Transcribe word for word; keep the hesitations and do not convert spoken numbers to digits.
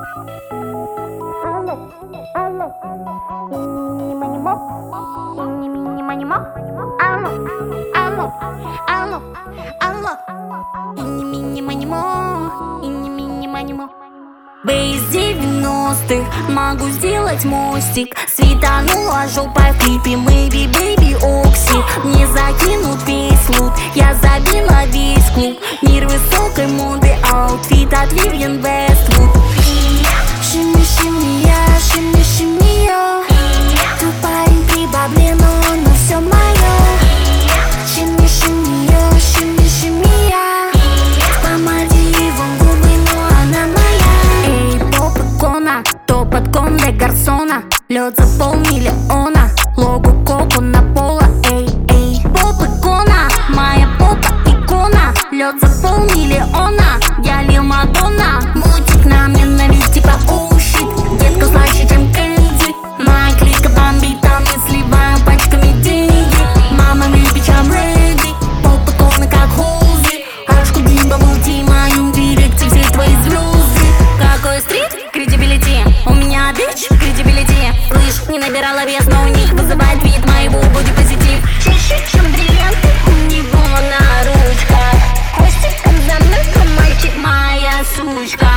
Бейс девяностых, могу сделать мостик. Светанула жопой в клипе Maybe Baby Окси. Мне закинут весь лут, я забила весь клуб. Мир высокой моды, аутфит от Vivienne Westwood. Шими, шими, я, шими, шими, я. Ты парень при бабле, но он на все мое. Шими, шими, я, шими, шими, я. Помади его губы, но она моя. Эй, поп-икона, топ от Конде Гарсона. Лед за полмиллиона, логу Коко на пола. Эй, эй, поп-икона, моя попа-икона. Лед за полмиллиона, я Лил Мадонна. Мультик на мне навис типа оу щит. Детка слаще, чем Кэнди. Моя клика бомбит, а мы сливаем пачками деньги. Мама любит, чем Рэди. Поп-икона как Холзи. Ашку Димба, мульти, мою директе все твои звезды. Какой стрит? Кредибилити. У меня бич, кредибилити. Слышь, не набирала вес, но у них вызывает вид моего бодипозитив. Чище, чем бриллианты, у него на ручках. Хвостик за мной, мальчик, моя сучка.